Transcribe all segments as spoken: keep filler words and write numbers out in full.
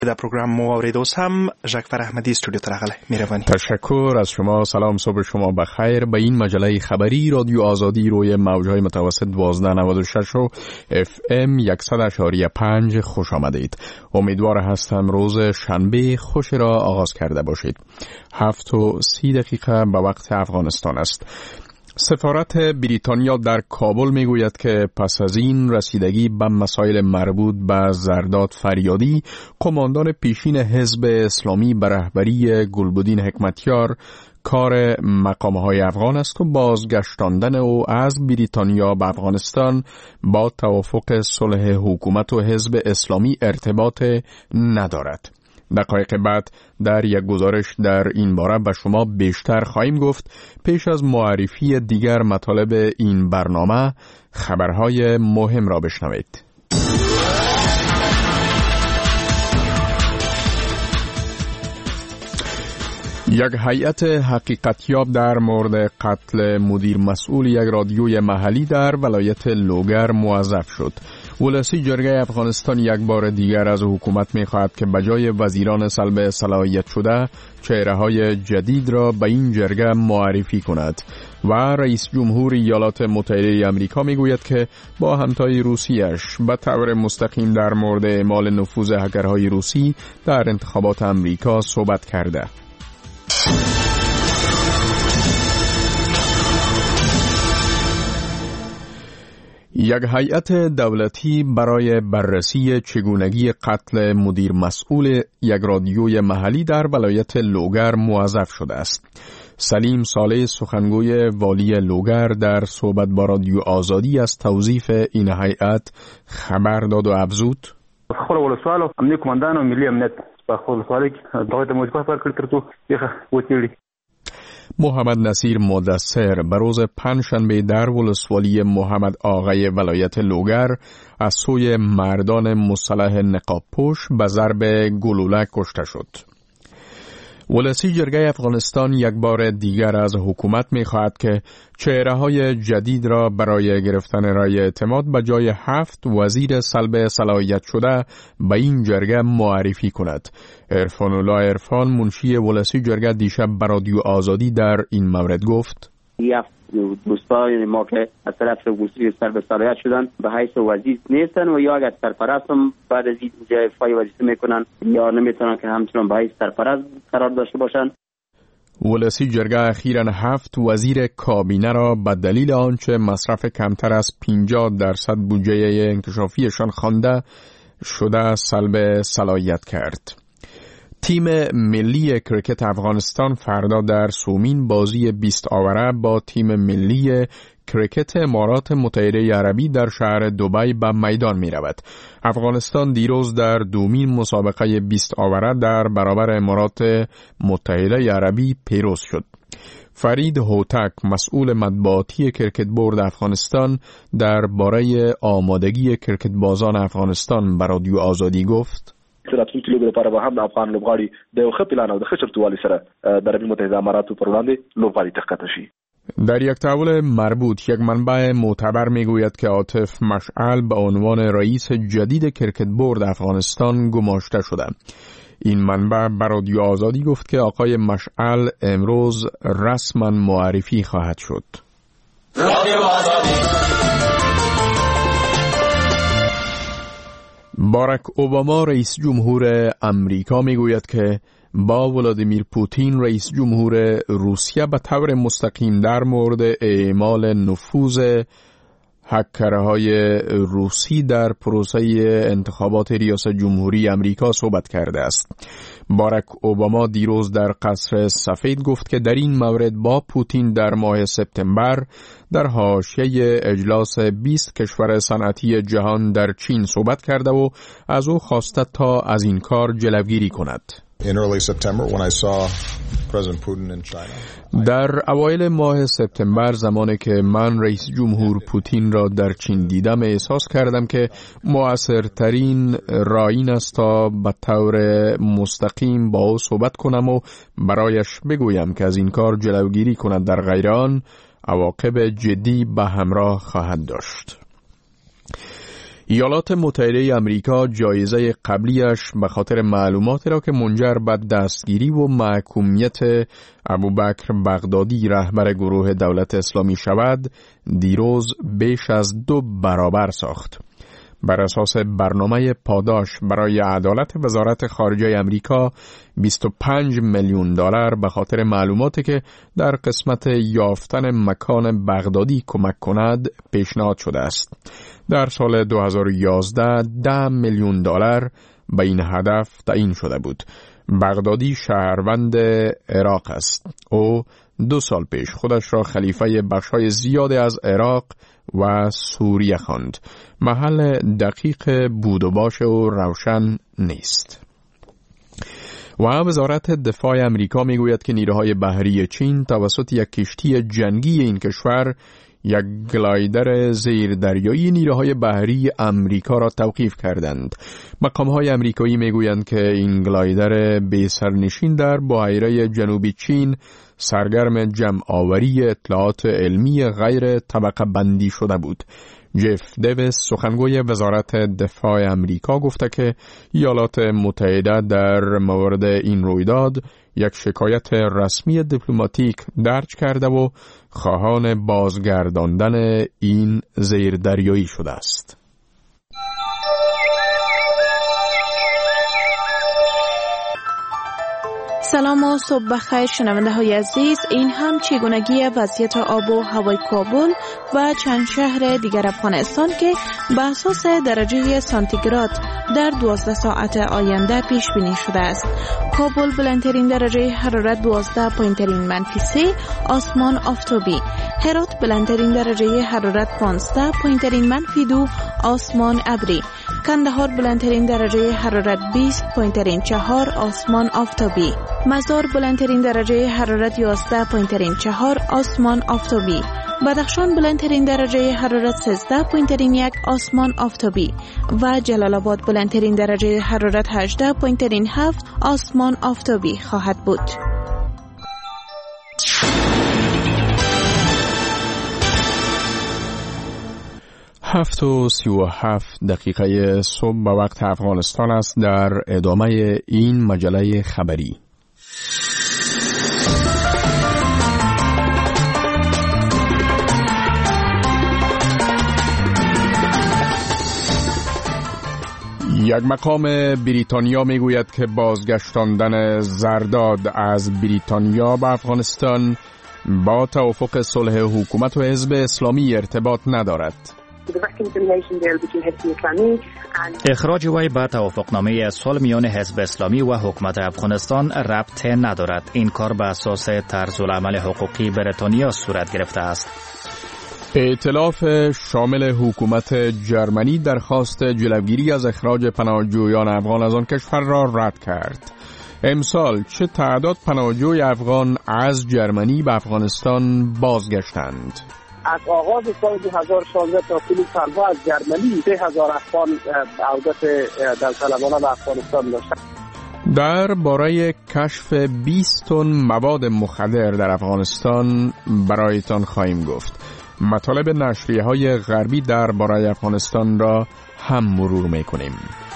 در پروگرام موارد اوس هم ژاکفر احمدی استودیو ته راغلی. مهرباني. تشکر از شما. سلام، صبح شما بخیر. به این مجله خبری رادیو آزادی روی موج‌های متوسط دوازده نود و شش و اف ام صد و پنج خوش آمدید. امیدوار هستم روز شنبه خوش را آغاز کرده باشید. هفت و سی دقیقه به وقت افغانستان است. سفارت بریتانیا در کابل میگوید که پس از این رسیدگی به مسائل مربوط به زرداد فریادی، قماندان پیشین حزب اسلامی به رهبری گلبدین حکمتیار، کار مقامهای افغان است و بازگشتاندن او از بریتانیا به افغانستان با توافق صلح حکومت و حزب اسلامی ارتباط ندارد. دقایق بعد در یک گزارش در این باره به شما بیشتر خواهیم گفت. پیش از معرفی دیگر مطالب این برنامه خبرهای مهم را بشنوید. یک هیئت حقیقتیاب در مورد قتل مدیر مسئول یک رادیوی محلی در ولایت لوگر موظف شد. ولسی جرگه افغانستان یک بار دیگر از حکومت می‌خواهد که بجای وزیران سلب صلاحیت شده چهره‌های جدید را به این جرگه معرفی کند. و رئیس جمهور ایالات متحده آمریکا میگوید که با همتای روسیش به طور مستقیم در مورد اعمال نفوذ هکرهای روسی در انتخابات آمریکا صحبت کرده. یک هیئت دولتی برای بررسی چگونگی قتل مدیر مسئول یک رادیوی محلی در ولایت لوگر موظف شده است. سلیم صالح سخنگوی والی لوگر در صحبت با رادیو آزادی از توظیف این هیئت خبر داد و افزود: خپل ولسوالو امنیت کماندان او ملي امنیت په خپل ولسوالۍ کې دغه د موجبه پر کړ ترڅو یې وتیړي. محمد نصیر مدثر به روز پنجشنبه در ولسوالی محمد آقای ولایت لوگر از سوی مردان مسلح نقاب پوش به ضرب گلوله کشته شد. ولسی جرگه افغانستان یک بار دیگر از حکومت می خواهد که چهره‌های جدید را برای گرفتن رای اعتماد به جای هفت وزیر سلب صلاحیت شده به این جرگه معرفی کند. عرفان الله عرفان منشی ولسی جرگه دیشب به رادیو آزادی در این مورد گفت: دوستان ما که از طرف وزیر سلب صلاحیت شدن به حیث وزیر نیستن و یا اگر سرپرست هم بعد از این جای فای وظیفه میکنن یا نمیتونن که همچنان به حیث سرپرست قرار داشته باشن. ولسی جرگه اخیراً هفت وزیر کابینه را به دلیل آنچه مصرف کمتر از پنجاه درصد بودجه انکشافیشان خوانده شده سلب صلاحیت کرد. تیم ملی کرکت افغانستان فردا در سومین بازی بیست آوره با تیم ملی کرکت امارات متحده عربی در شهر دبی به میدان می رود. افغانستان دیروز در دومین مسابقه بیست آوره در برابر امارات متحده عربی پیروز شد. فرید هوتک مسئول مطبوعاتی کرکت بورد افغانستان در باره آمادگی کرکت بازان افغانستان به رادیو آزادی گفت: راتلونکي لوبې لپاره به هم د افغان لوبغاړي د یو ښه پلان او د ښه چمتووالي سره د عربي متحده اماراتو پر وړاندې لوبغاړي تښکته شي. در یک تحول مربوط یک منبع معتبر میگوید که عاطف مشعل به عنوان رئیس جدید کرکت بورد افغانستان گماشته شده. این منبع به رادیو آزادی گفت که آقای مشعل امروز رسما معرفی خواهد شد. رادیو آزادی. باراک اوباما رئیس جمهور امریکا میگوید که با ولادیمیر پوتین رئیس جمهور روسیه به طور مستقیم در مورد اعمال نفوذ هکرهای روسی در پروسه انتخابات ریاست جمهوری امریکا صحبت کرده است. باراک اوباما دیروز در قصر سفید گفت که در این مورد با پوتین در ماه سپتامبر در حاشیه اجلاس بیست کشور صنعتی جهان در چین صحبت کرده و از او خواسته تا از این کار جلوگیری کند. In early September when I saw President Putin in China. در اوایل ماه سپتامبر زمانی که من رئیس جمهور پوتین را در چین دیدم احساس کردم که مؤثرترین راه این است تا به طور مستقیم با او صحبت کنم و برایش بگویم که از این کار جلوگیری کند، در غیر آن عواقب جدی به همراه خواهد داشت. ایالات متحده آمریکا جایزه قبلیش به خاطر معلوماتی را که منجر به دستگیری و محکومیت ابوبکر بغدادی رهبر گروه دولت اسلامی شود دیروز بیش از دو برابر ساخت. بر اساس برنامه پاداش برای عدالت وزارت خارجه آمریکا بیست و پنج میلیون دلار به خاطر معلوماتی که در قسمت یافتن مکان بغدادی کمک کند پیشنهاد شده است. در سال دو هزار و یازده ده میلیون دلار به این هدف تعیین شده بود. بغدادی شهروند عراق است. او دو سال پیش خودش را خلیفه بخشای زیادی از عراق و سوریه خواند. محل دقیق بود و باش او روشن نیست. و وزارت دفاع امریکا میگوید که نیروهای بحری چین توسط یک کشتی جنگی این کشور یک گلایدر زیردریایی نیروهای بحری امریکا را توقیف کردند. مقام‌های امریکایی میگویند که این گلایدر بی سرنشین در بحیره جنوبی چین سرگرم جمع آوری اطلاعات علمی غیر طبقه بندی شده بود. جف دیویس سخنگوی وزارت دفاع امریکا گفته که ایالات متحده در مورد این رویداد یک شکایت رسمی دیپلماتیک درج کرده و خواهان بازگرداندن این زیردریایی شده است. سلام و صبح بخیر شنونده های عزیز. این هم چگونگی وضعیت آب و هوای کابل و چند شهر دیگر افغانستان که به اساس درجه سانتیگراد در دوازده ساعت آینده پیش بینی شده است. کابل بلندترین درجه حرارت دوازده پایین‌ترین منفی سه، آسمان آفتابی. هرات بلندترین درجه حرارت پانزده، پایین‌ترین منفی دو، آسمان ابری. کندهار بلندترین درجه حرارت بیست، پایین‌ترین چهار، آسمان آفتابی. مزار بلندترین درجه حرارت یازده، پایین‌ترین چهار، آسمان آفتابی. بدخشان بلندترین درجه حرارت سیزده، پایین‌ترین یک، آسمان آفتابی. و جلال آباد بلندترین درجه حرارت هجده، پایین‌ترین هفت، آسمان آفتابی خواهد بود. هفت و سی و هفت دقیقه صبح به وقت افغانستان است. در ادامه این مجله خبری یک مقام بریتانیا میگوید که بازگشتاندن زرداد از بریتانیا به افغانستان با توافق صلح حکومت و حزب اسلامی ارتباط ندارد. اخراج وی به توافقنامه صلح میان حزب اسلامی و حکومت افغانستان ربط ندارد. این کار به اساس طرزالعمل حقوقی بریتانیا صورت گرفته است. ائتلاف شامل حکومت جرمنی درخواست جلوگیری از اخراج پناهجویان افغان از آن کشور را رد کرد. امسال چه تعداد پناهجوی افغان از جرمنی به افغانستان بازگشتند؟ از آغاز سال دو هزار و شانزده تا طول سالها از جرمنی سه هزار افغان عودت داوطلبانه به افغانستان داشتند. در باره کشف بیست تن مواد مخدر در افغانستان برایتان خواهیم گفت. مطالب نشریه های غربی در باره افغانستان را هم مرور میکنیم.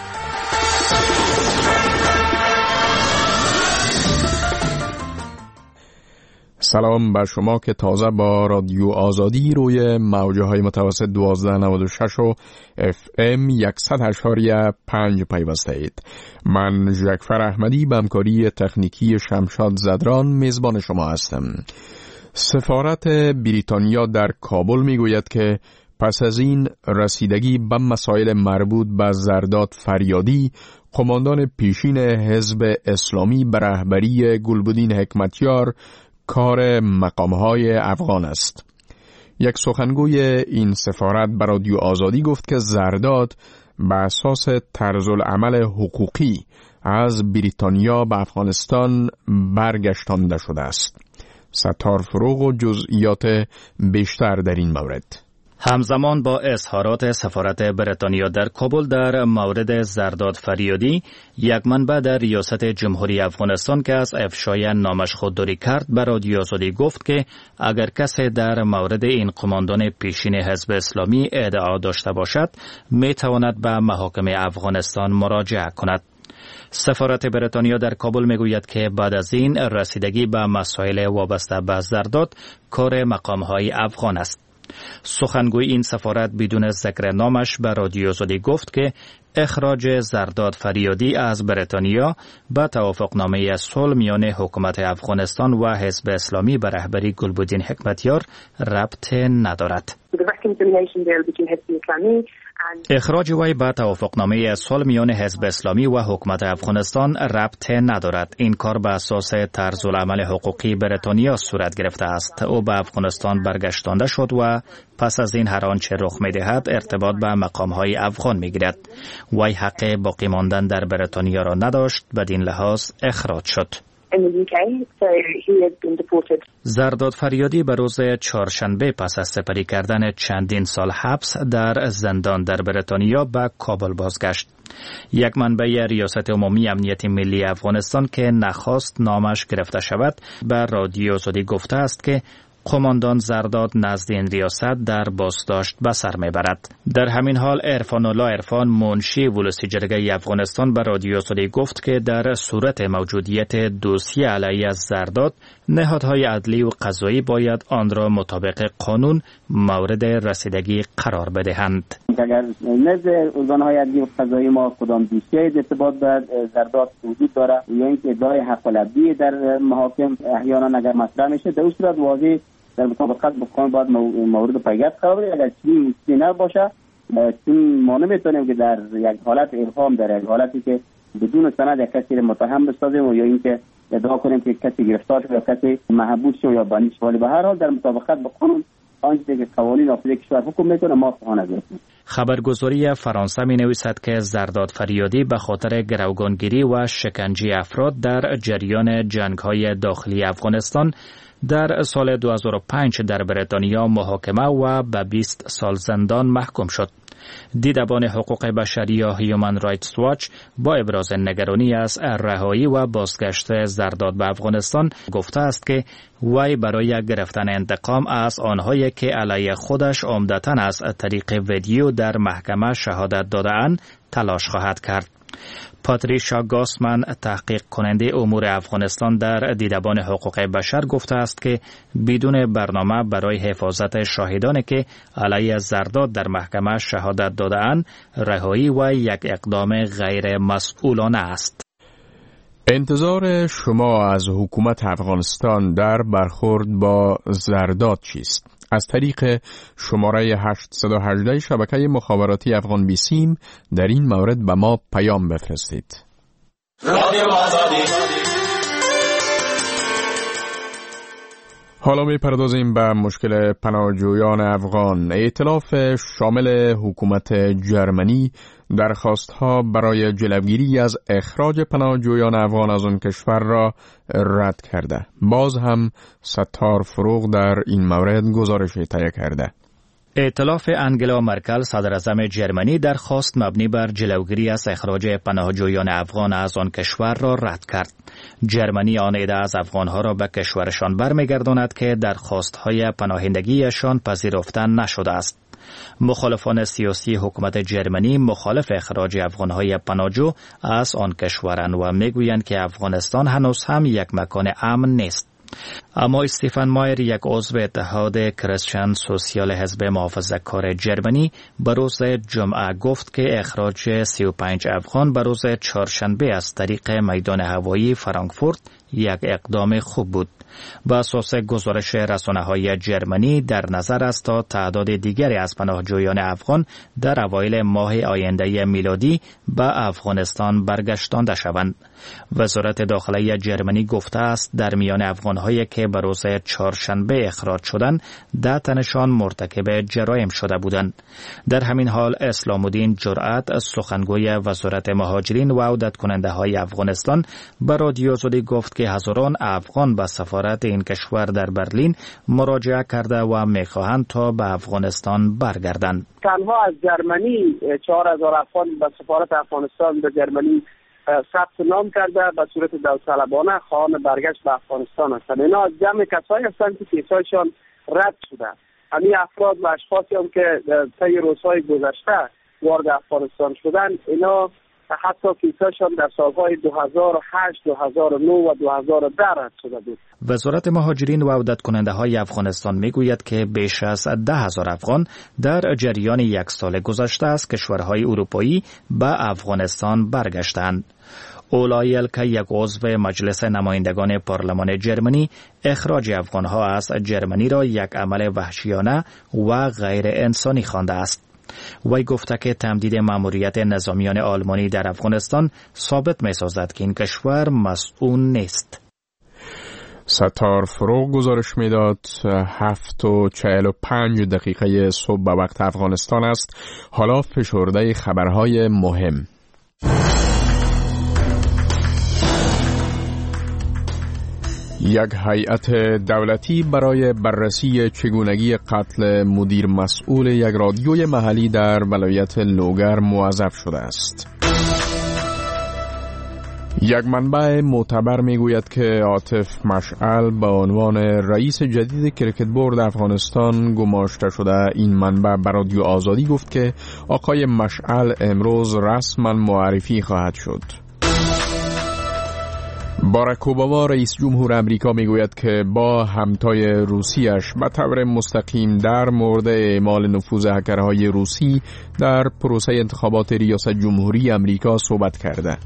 سلام بر شما که تازه با رادیو آزادی روی موجه های متوسط دوازده نود و شش و اف ام صد اشاریه پنج پیوسته اید. من جعفر احمدی به همکاری تکنیکی شمشاد زدران میزبان شما هستم. سفارت بریتانیا در کابل میگوید که پس از این رسیدگی به مسائل مربوط به زرداد فریادی، قماندان پیشین حزب اسلامی به رهبری گلبدین حکمتیار، کار مقامهای افغان است. یک سخنگوی این سفارت به رادیو آزادی گفت که زرداد به اساس طرزالعمل حقوقی از بریتانیا به افغانستان برگشتانده شده است. ستار فروغ و جزئیات بیشتر در این مورد. همزمان با اظهارات سفارت بریتانیا در کابل در مورد زرداد فریادی، یک منبع در ریاست جمهوری افغانستان که از افشای نامش خودداری کرد به رادیو آزادی گفت که اگر کسی در مورد این قماندان پیشین حزب اسلامی ادعا داشته باشد می تواند به محاکم افغانستان مراجعه کند. سفارت بریتانیا در کابل می گوید که بعد از این رسیدگی به مسائل وابسته به زرداد کار مقامهای افغان است. سخنگوی این سفارت بدون ذکر نامش به رادیو آزادی گفت که اخراج زرداد فریادی از بریتانیا به توافقنامه صلح میان حکومت افغانستان و حزب اسلامی به رهبری گلبدین حکمتیار ربط ندارد. اخراج وی به توافقنامه صلح میان حزب اسلامی و حکومت افغانستان ربط ندارد. این کار به اساس طرزالعمل حقوقی بریتانیا صورت گرفته است. او به افغانستان برگشتانده شد و پس از این هر آنچه رخ می‌دهد ارتباط به مقام‌های افغان می‌گیرد. وی حق باقی ماندن در بریتانیا را نداشت، بدین لحاظ اخراج شد. زرداد فریادی به روز چهارشنبه پس از سپری کردن چندین سال حبس در زندان در بریتانیا به کابل بازگشت. یک منبع ریاست عمومی امنیت ملی افغانستان که نخواست نامش گرفته شود به رادیو آزادی گفته است که قماندان زرداد نزد این ریاست در بازداشت به سر میبرد. در همین حال عرفان الله عرفان منشی ولسی جرگه افغانستان به رادیو آزادی گفت که در صورت موجودیت دوسیه علیه از زرداد نهادهای عدلی و قضایی باید آن را مطابق قانون مورد رسیدگی قرار بدهند. اگر نزد ارگان‌های عدلی و قضایی ما کدام دوسیه ارتباط به زرداد وجود داره یا اینکه ادعای حق العبدی در محاکم احیانا اگر مطرح میشه، در اون صورت واضح در مطابقت با قانون باید مورد پیگرد قرار بده. اگر چنین نه باشه، چون ما نمیتونیم که در یک حالت ابهام، در یک حالتی که بدون سند یک کسی متهم بسازیم و یا اینکه ادعا کنیم که کسی گرفتار شده یا کسی محبوس شده یا بانی شده، ولی به هر حال در مطابقت با قانون آنچه که قوانین نافذ کشور حکم میکنه ما خواهان هستیم. خبرگزاری فرانسه می نویسد که زرداد فریادی به خاطر گروگانگیری و شکنجه افراد در جریان جنگ‌های داخلی افغانستان در سال دو هزار و پنج در بریتانیا محاکمه و به بیست سال زندان محکوم شد. دیدبان حقوق بشری یا هیومن رایتس واچ با ابراز نگرانی از رهایی و بازگشت زرداد به افغانستان گفته است که وی برای گرفتن انتقام از آنهایی که علیه خودش عمدتاً از طریق ویدیو در محکمه شهادت داده‌اند تلاش خواهد کرد. پاتریشا گاسمن تحقیق کننده امور افغانستان در دیدبان حقوق بشر گفته است که بدون برنامه برای حفاظت شاهدانی که علیه زرداد در محکمه شهادت داده‌اند رهایی و یک اقدام غیر مسئولانه است. انتظار شما از حکومت افغانستان در برخورد با زرداد چیست؟ از طریق شماره هشتصد و هجده شبکه مخابراتی افغان بیسیم در این مورد به ما پیام بفرستید. حالا می پردازیم به مشکل پناهجویان افغان. ائتلاف شامل حکومت جرمنی درخواستها برای جلوگیری از اخراج پناهجویان افغان از آن کشور را رد کرده. باز هم ستار فروغ در این مورد گزارشی تهیه کرده. ائتلاف انگلا مرکل صدراعظم جرمنی درخواست مبنی بر جلوگیری از اخراج پناهجویان افغان از آن کشور را رد کرد. جرمنی آن عده از افغانها را به کشورشان برمیگرداند که درخواستهای پناهندگیشان پذیرفته نشده است. مخالفان سیاسی حکومت جرمنی مخالف اخراج افغانهای پناهجو از آن کشورند و میگویند که افغانستان هنوز هم یک مکان امن نیست. اما استیفن مایر، یک عضو اتحاد کریستین سوسیال حزب محافظه‌کار جرمنی، به روز جمعه گفت که اخراج سی و پنج افغان به روز چهارشنبه از طریق میدان هوایی فرانکفورت یک اقدام خوب بود. با اساس گزارش رسانه‌های جرمنی در نظر است تا تعداد دیگری از پناهجویان افغان در اوایل ماه آینده میلادی به افغانستان برگشتانده شوند. وزارت داخلی جرمنی گفته است در میان افغان‌های هایی که به روز چهارشنبه اخراج شدند ده تنشان مرتکب جرایم شده بودند. در همین حال اسلام الدین جرأت سخنگوی وزارت مهاجرین و عودت کننده های افغانستان به رادیو آزادی گفت که هزاران افغان به سفارت این کشور در برلین مراجعه کرده و میخواهند تا به افغانستان برگردند. تنها از جرمنی چهار هزار افغان به سفارت افغانستان به جرمنی ثبت نام کرده به صورت داوطلبانه خواهان برگشت به افغانستان هستند. اینا از جمع کسایی هستند که کیسایشان رد شده. همین افراد و اشخاصی هم که طی روزهای گذشته وارد افغانستان شدن، اینا حتی کیسایشان در سالهای دو هزار و هشت، دو هزار و نه و دو هزار و ده رد شده بود. وزارت مهاجرین و عودت کننده های افغانستان میگوید که بیش از ده هزار افغان در جریان یک سال گذشته از کشورهای اروپایی به افغانستان برگشتند. اولایل که یک عضو مجلس نمایندگان پارلمان جرمنی اخراج افغانها از جرمنی را یک عمل وحشیانه و غیر انسانی خوانده است. وی گفته که تمدید ماموریت نظامیان آلمانی در افغانستان ثابت می سازد که این کشور مسئول نیست. ستار فروغ گزارش میداد. هفت و چهل و پنج دقیقه صبح به وقت افغانستان است. حالا فشرده خبرهای مهم. یک هیئت دولتی برای بررسی چگونگی قتل مدیر مسئول یک رادیوی محلی در ولایت لوگر موظف شده است. یک منبع معتبر میگوید که عاطف مشعل به عنوان رئیس جدید کریکت بورد افغانستان گماشته شده. این منبع به رادیو آزادی گفت که آقای مشعل امروز رسما معرفی خواهد شد. باراک اوباما رئیس جمهور امریکا میگوید که با همتای روسیش به طور مستقیم در مورد اعمال نفوذ هکرهای روسی در پروسه انتخابات ریاست جمهوری امریکا صحبت کرده.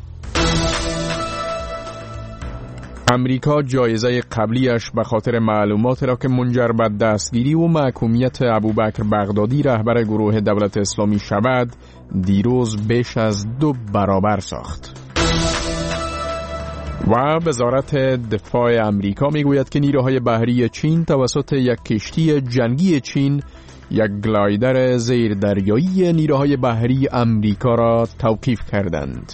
امریکا جایزه قبلیش به خاطر معلوماتی را که منجر به دستگیری و محکومیت ابوبکر بغدادی رهبر گروه دولت اسلامی شود دیروز بیش از دو برابر ساخت. و وزارت دفاع امریکا میگوید که نیروهای بحری چین توسط یک کشتی جنگی چین یک گلایدر زیردریایی نیروهای بحری امریکا را توقیف کردند.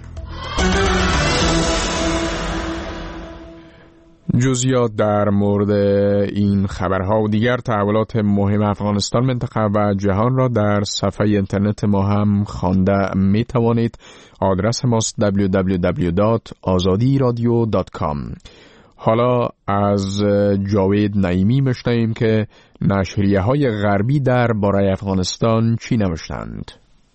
جزئیات در مورد این خبرها و دیگر تحولات مهم افغانستان، منطقه و جهان را در صفحه اینترنت ما هم خوانده می توانید. آدرس ماست دبلیو دبلیو دبلیو دات آزادی رادیو دات کام. حالا از جاوید نعیمی میشنویم که نشریه های غربی در باره افغانستان چی نوشتند.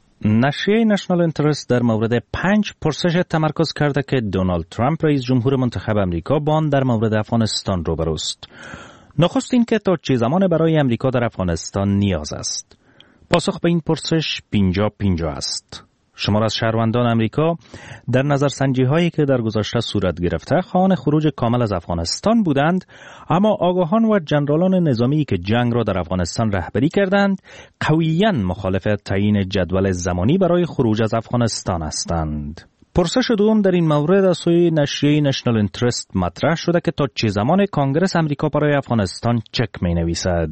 نشریه نشنال اینترست در مورد پنج پرسش تمرکز کرده که دونالد ترامپ رئیس جمهور منتخب امریکا با آن در مورد افغانستان روبروست. نخست این که تا چه زمان برای امریکا در افغانستان نیاز است. پاسخ به این پرسش پنجاه پنجاه است. شمار از شهروندان امریکا در نظرسنجی هایی که در گذشته صورت گرفته خواهان خروج کامل از افغانستان بودند، اما آگاهان و جنرالان نظامی که جنگ را در افغانستان رهبری کردند قویاً مخالف تعیین جدول زمانی برای خروج از افغانستان هستند. پرسش دوم در این مورد از سوی نشریه نشنال اینترست مطرح شده که تا چه زمان کانگرس امریکا برای افغانستان چک می نویسد.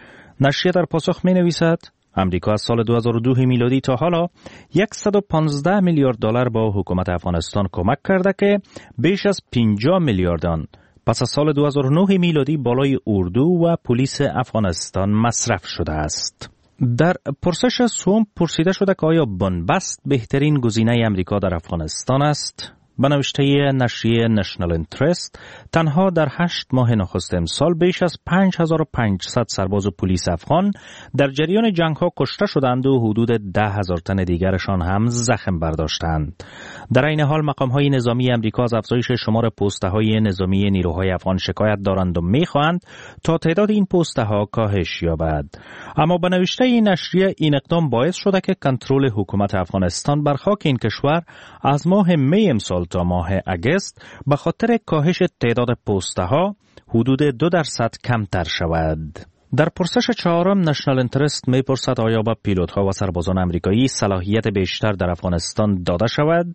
نشریه در پاسخ می نویسد امریکا از سال دو هزار و دو میلادی تا حالا صد و پانزده میلیارد دلار با حکومت افغانستان کمک کرده که بیش از پنجاه میلیارد آن پس از سال دو هزار و نه میلادی بالای اردو و پلیس افغانستان مصرف شده است. در پرسش سوم پرسیده شده که آیا بنبست بهترین گزینه امریکا در افغانستان است؟ به نوشته نشریه نشنال اینترست تنها در هشت ماه نخست امسال بیش از پنج هزار و پانصد سرباز و پلیس افغان در جریان جنگ ها کشته شدند و حدود ده هزار تن دیگرشان هم زخم برداشتند. در این حال مقام های نظامی امریکا از افزایش شمار پسته های نظامی نیروهای افغان شکایت دارند و میخواهند تا تعداد این پسته ها کاهش یابد. اما به نوشته این نشریه این اقدام باعث شده که کنترل حکومت افغانستان بر خاک این کشور از ماه می امسال تا ماه اگست به خاطر کاهش تعداد پسته ها حدود دو درصد کمتر شود. در پرسش چهارم نشنال اینترست می پرسد آیا به پیلوت ها و سربازان امریکایی صلاحیت بیشتر در افغانستان داده شود؟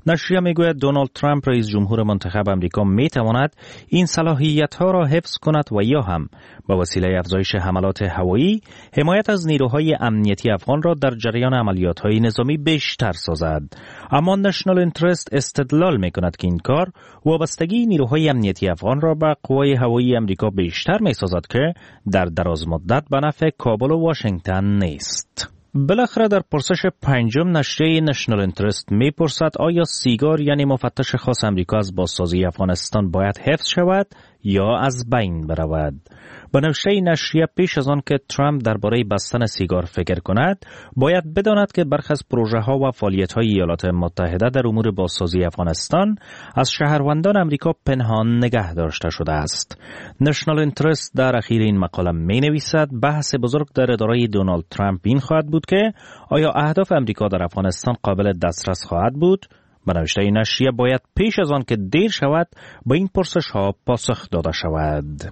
نشریه میگوید دونالد ترامپ رئیس جمهور منتخب امریکا میتواند این صلاحیت‌ها را حفظ کند و یا هم با وسیله افزایش حملات هوایی حمایت از نیروهای امنیتی افغان را در جریان عملیات‌های نظامی بیشتر سازد. اما نشنال اینترست استدلال میکند که این کار وابستگی نیروهای امنیتی افغان را به قوای هوایی امریکا بیشتر میسازد که در دراز مدت به نفع کابل و واشنگتن نیست. بالاخره در پرسش پنجم نشریه نشنال اینترست میپرسد آیا سیگار یعنی مفتش خاص امریکا از بازسازی افغانستان باید حفظ شود یا از بین برود؟ با نوشته نشریه پیش از آن که ترامپ درباره بستن سیگار فکر کند باید بداند که برخی از پروژه ها و فعالیت های ایالات متحده در امور بازسازی افغانستان از شهروندان امریکا پنهان نگه داشته شده است. نشنال اینترست در اخیر این مقاله می نویسد بحث بزرگ در اداره دونالد ترامپ این خواهد بود که آیا اهداف امریکا در افغانستان قابل دسترس خواهد بود؟ با نوشته نشریه باید پیش از آن که دیر شود با این پرسش ها پاسخ داده شود.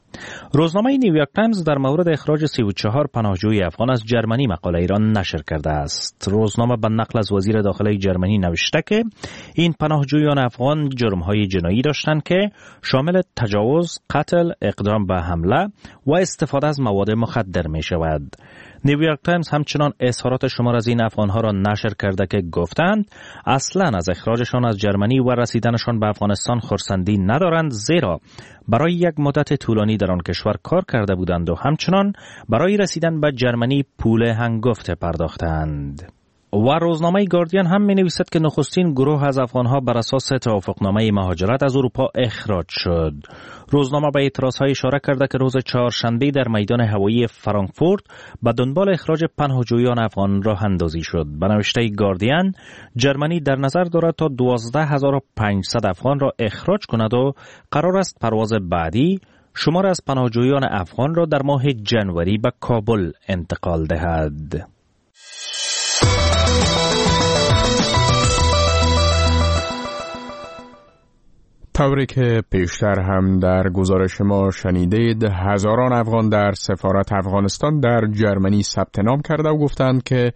روزنامه نیویورک تایمز در مورد اخراج سی و چهار پناهجوی افغان از جرمنی مقاله ایران نشر کرده است. روزنامه به نقل از وزیر داخلی جرمنی نوشته که این پناهجویان افغان جرم‌های جنایی داشتند که شامل تجاوز، قتل، اقدام به حمله و استفاده از مواد مخدر می شود. نیویورک تایمز همچنان اظهارات شمار از این افغانها را نشر کرده که گفتند اصلاً از اخراجشان از جرمنی و رسیدنشان به افغانستان خرسندی ندارند، زیرا برای یک مدت طولانی در آن کشور کار کرده بودند و همچنان برای رسیدن به جرمنی پول هنگفت پرداختند. و روزنامه گاردین هم می نویسد که نخستین گروه از افغانها بر اساس توافقنامه مهاجرت از اروپا اخراج شد. روزنامه به اعتراضهای اشاره کرده که روز چهارشنبه در میدان هوایی فرانکفورت به دنبال اخراج پناهجویان افغان راه اندازی شد. به نوشته گاردین جرمنی در نظر دارد تا دوازده هزار و پانصد افغان را اخراج کند و قرار است پرواز بعدی شمار از پناهجویان افغان را در ماه جنوری به کابل انتقال دهد. طوری که پیشتر هم در گزارش ما شنیدید، هزاران افغان در سفارت افغانستان در جرمنی ثبت نام کرده و گفتند که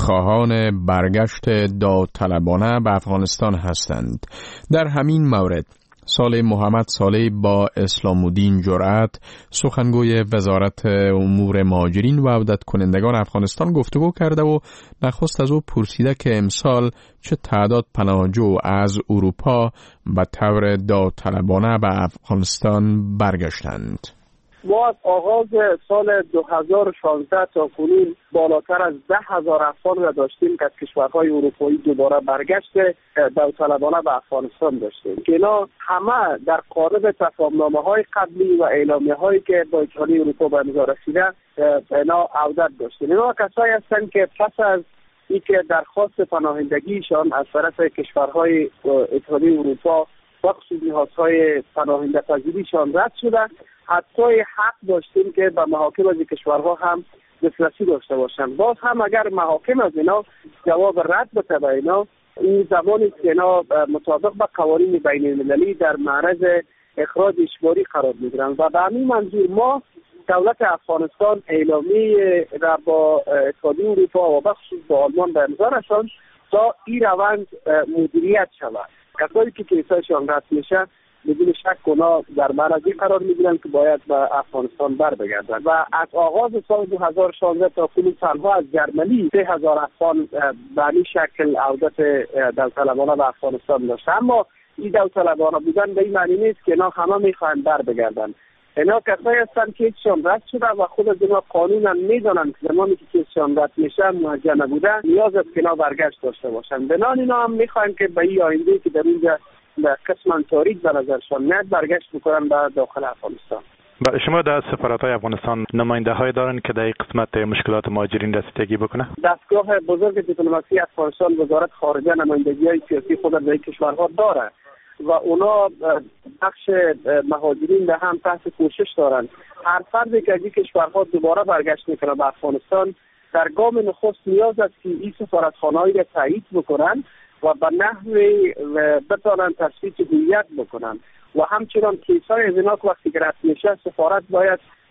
خواهان برگشت داوطلبانه به افغانستان هستند. در همین مورد صالح محمد صالح با اسلام الدین جرأت، سخنگوی وزارت امور مهاجرین و عودت کنندگان افغانستان گفتگو کرده و نخست از او پرسیده که امسال چه تعداد پناهجو از اروپا به طور داوطلبانه به افغانستان برگشتند. ما از آغاز سال دو هزار و شانزده تا کنون بالاتر از ده هزار افغان را داشتیم که از کشورهای اروپایی دوباره برگشت داوطلبانه به افغانستان داشتیم که اینا همه در قالب تفاهمنامه های قبلی و اعلامیه هایی که با اتحادیه اروپا به امضا رسیده اینا عودت داشتیم. اینا کسایی هستند که پس از اینکه درخواست پناهندگیشان از طرف کشورهای اتحادیه اروپا و خصوص نیازهای پناهنده پذیریشان رد شده، حتی حق داشتیم که به محاکم از کشورها هم دسترسی داشته باشند. باز هم اگر محاکم از اینا جواب رد بده به اینا، این زمانی که اینا مطابق با قوانین بین المللی در معرض اخراج اجباری قرار میگیرند و به همین منظور ما دولت افغانستان اعلامیه را با اتحادیه اروپا و بخصوص با آلمان به امضا رساند تا این روند مدیریت شود. کسایی که کیسایشان رد میشه بدون شک اونا در معرضی قرار میگیرن که باید به افغانستان بر بگردن و از آغاز سال دو هزار و شانزده تا کنون تنها از جرمنی سه هزار افغان به این شکل عودت داوطلبانه به افغانستان داشت. اما این داوطلبانه بودن به این معنی نیست که اینا همه میخواین بر بگردن. اینا کسایی هستن که کیسشان رد شده و خود از اینا قانونا میدونن که زمانی که کیسشان رد میشن موجه نبوده نیاز است که اینا برگشت داشته باشن. بنابراین اینا هم میخواین که به این آینده که در اینجا به قسم تاریک به نظرشان میاد برگشت بکنن به داخل افغانستان. شما در سفارت‌های افغانستان نماینده‌های دارن که در این قسمت مشکلات مهاجرین رسیدگی بکنه؟ دستگاه بزرگ دیپلماسی افغانستان وزارت خارجه نمایندگی‌های سیاسی خود در این کشورها داره و اونا بخش مهاجرین به هم تحت کوشش دارن. هر فردی که از این کشورها دوباره برگشت میکنه به افغانستان در گام نخست نیاز است که این سفارتخانه‌ای را تایید بکنن و به نحوی بتوانن تثبیت هویت بکنن و همچنان کیسای از اینا که وقتی که رد میشه سفارت باید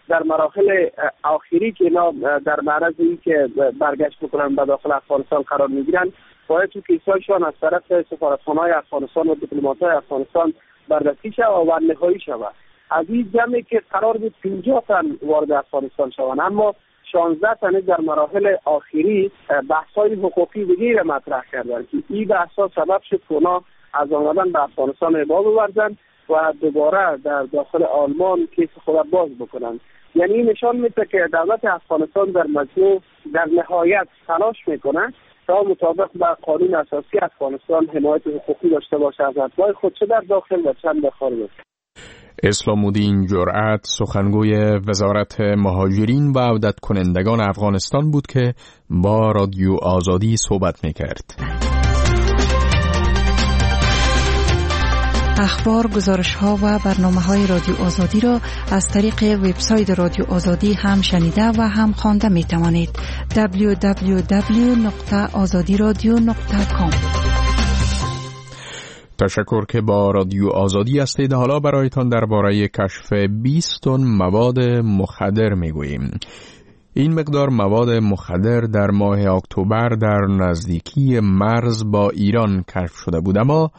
در مراحل آخری که اینا در معرض این که برگشت بکنن به داخل افغانستان قرار میگیرن، باید تو کیسایشان از طرف سفارتخانه‌های افغانستان و دیپلمات‌های افغانستان بررسی شود و نهایی شود. از این جمعی که قرار بود پنجاه تن وارد افغانستان شوند، اما شانزده تن در مراحل آخری بحث‌های حقوقی دیگه مطرح کردن که این بحث‌ها سبب شد که اونا از آمدن به افغانستان ابا ببردن و دوباره در داخل آلمان کیس خود باز بکنن. یعنی این نشان میده که دولت افغانستان در مجموع در نهایت تلاش میکنه تا مطابق با قانون اساسی افغانستان حمایت حقوقی داشته باشه از اتباع خود، چه در داخل و چه در خارج. اسلام الدین جرأت سخنگوی وزارت مهاجرین و عودت کنندگان افغانستان بود که با رادیو آزادی صحبت میکرد. اخبار، گزارش‌ها و برنامه‌های رادیو آزادی را از طریق وبسایت رادیو آزادی هم شنیده و هم خوانده می‌توانید. دبلیو دبلیو دبلیو دات آزادی رادیو دات کام. تشکر که با رادیو آزادی هستید. حالا برایتان درباره کشف بیست تن مواد مخدر میگوییم. این مقدار مواد مخدر در ماه اکتبر در نزدیکی مرز با ایران کشف شده بود، اما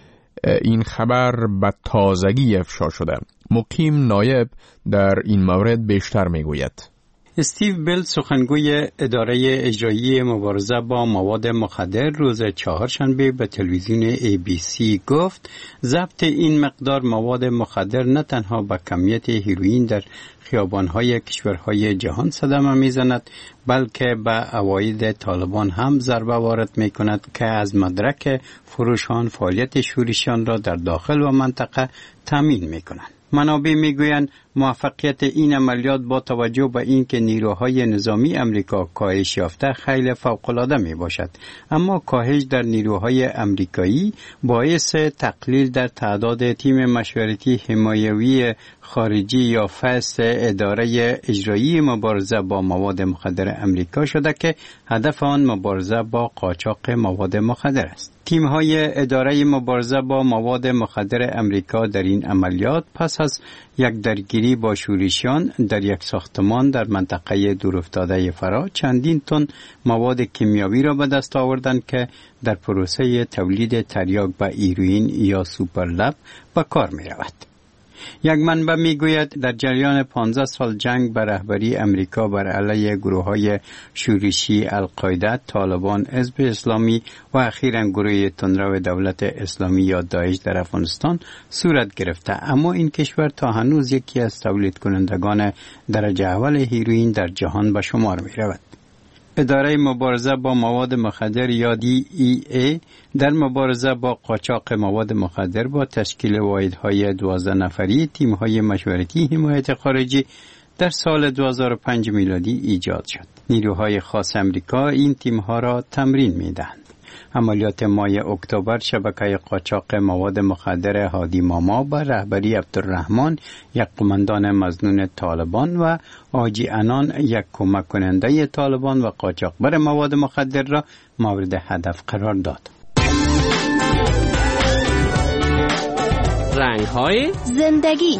این خبر به تازگی افشا شده. مقیم نایب در این مورد بیشتر میگوید. استیو بیل سخنگوی اداره اجرایی مبارزه با مواد مخدر روز چهارشنبه به تلویزیون ای بی سی گفت ضبط این مقدار مواد مخدر نه تنها به کمیت هیروئین در خیابان‌های کشورهای جهان صدمه می‌زند، بلکه به عواید طالبان هم ضربه وارد می‌کند که از مدرک فروشان فعالیت شورشیان را در داخل و منطقه تامین می‌کنند. منابع میگویند موفقیت این عملیات با توجه به اینکه نیروهای نظامی امریکا کاهش یافته خیلی فوق‌العاده می باشد، اما کاهش در نیروهای امریکایی باعث تقلیل در تعداد تیم مشورتی حمایوی خارجی یا فست اداره اجرایی مبارزه با مواد مخدر امریکا شده که هدف آن مبارزه با قاچاق مواد مخدر است. تیم‌های اداره مبارزه با مواد مخدر امریکا در این عملیات پس از یک درگیری با شورشیان در یک ساختمان در منطقه دورافتاده فرا چندین تن مواد کیمیاوی را به دست آوردند که در پروسه تولید تریاک به هیروئین یا سوپرلب به کار می رود. یک منبع می گوید در جریان پانزده سال جنگ به رهبری امریکا بر علیه گروه‌های شورشی القاعده، طالبان، حزب اسلامی و اخیراً گروه تندرو دولت اسلامی یا داعش در افغانستان صورت گرفته، اما این کشور تا هنوز یکی از تولید کنندگان درجه اول هیروئین در جهان به شمار می رود. اداره مبارزه با مواد مخدر یا دی ای ای در مبارزه با قاچاق مواد مخدر با تشکیل واحدهای دوازده نفری تیم‌های مشورتی حمایت خارجی در سال دو هزار و پنج میلادی ایجاد شد. نیروهای خاص امریکا این تیم‌ها را تمرین می‌دهند. عملیات ماه اکتبر شبکه قاچاق مواد مخدر هادی ماما با رهبری عبدالرحمن، یک قماندان مظنون طالبان، و حاجی انان، یک کمک کننده طالبان و قاچاقبر مواد مخدر را مورد هدف قرار داد. رنگ‌های زندگی.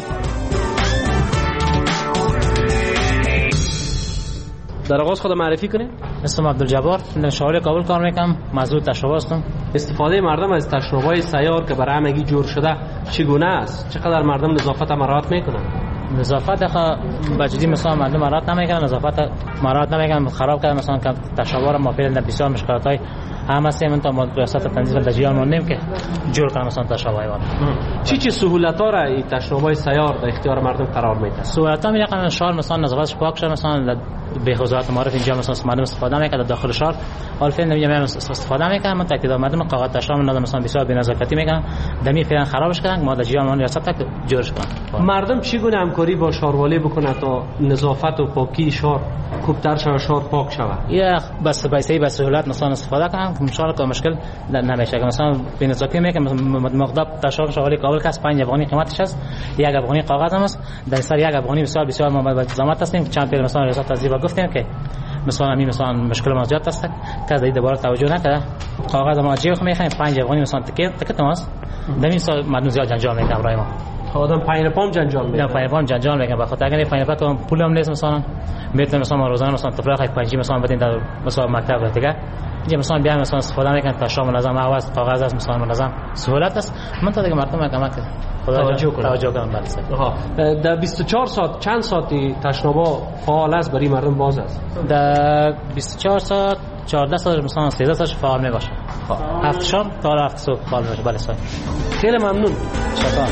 در آغاز خود معرفی کنید. اسمم عبدالجبار، در شهر کابل کار میکنم، مزدور تشریفات هستم. استفاده مردم از تشریفات سیار که برای همگی جور شده چگونه است؟ چقدر مردم نظافت مراعات میکنن؟ نظافت خا بجدی مثلا مردم مراعات نمیکنن، نظافت مراعات نمیکنن، خراب کردن مثلا که تشریفات ما پیدا بسیار مشکلاتای هم هستیم. من تا ما ریاست تنظیم دجیان موندیم که جور کنم مثلا تشریفات. چی چی سهولت‌ها را این تشریفات سیار در اختیار مردم قرار میده؟ سهولت‌ها میگن شهر مثلا نظافتش پاک شه، مثلا به حضرات معرف اینجا مثلا مردم استفاده میکنه داخل شهر، حال فعلا نمیگم استفاده میکنه. من تاکید مردم کاغذ تشریف ندادم مثلا بسیار بی‌نزاکتی میکنن، دمی فعلا خرابش کردن، ما دجیان مون ریاست تک جورش کنن. مردم چگونه همکاری با شهروالی بکنه تا نظافت و پاکی شهر خوبتر شه، شهر پاک شه؟ یا بس بایستی بس سهولت مثلا استفاده کنن که مشکل که مشکل نمیشه. مثلا بی‌نزاکی میکنه، مقدار تشریف شهروالی کابل کاس پنج افغانی قیمتش است، یک افغانی کاغذ هم است، در سر یک افغانی بسیار بسیار ما با التزامات هستیم. چند پیل مثلا ریاست تنظیم گفتیم که مثلا همین مثلا مشکل موجود است که از این دوباره توجه نکرده. کاغذ ما جیب میخوایم پنج افغانی مثلا تکیت تکیت ماست، دمی سال مردم زیاد جنجال میکنه برای ما. آدم پایین پام جنجال میکنه. پایین پام جنجال میکنه بخاطر اگر پایین پام پولم نیست مثلا میتونم مثلا روزانه مثلا تفریح یک پنجی مثلا بدین در مثلا مکتب دیگه اینجا مثلا بیا مثلا استفاده میکنن تا شام منظم عوض کاغذ است مثلا منظم سهولت است من تا دیگه مردم کمک توجه کنم توجه کنم بله در بیست و چهار ساعت چند ساعتی تشنابا فعال است برای مردم باز است؟ در بیست و چهار ساعت چهارده ساعت مثلا سیزده ساعت فعال میباشه هفت شام تا هفت صبح فعال میشه. بله صحیح. خیلی ممنون. شکر.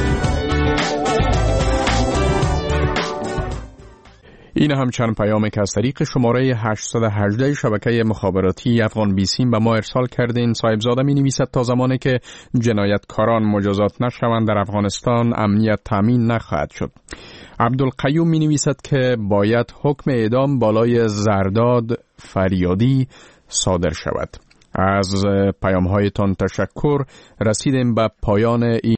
این هم چند پیامی که از طریق شماره هشتصد و هجده شبکه مخابراتی افغان بیسیم به ما ارسال کردین. صاحبزاده می نویسد تا زمانی که جنایتکاران مجازات نشوند در افغانستان امنیت تامین نخواهد شد. عبدالقیوم می نویسد که باید حکم اعدام بالای زرداد فریادی صادر شود. از پیام هایتان تشکر. رسیدیم به پایان این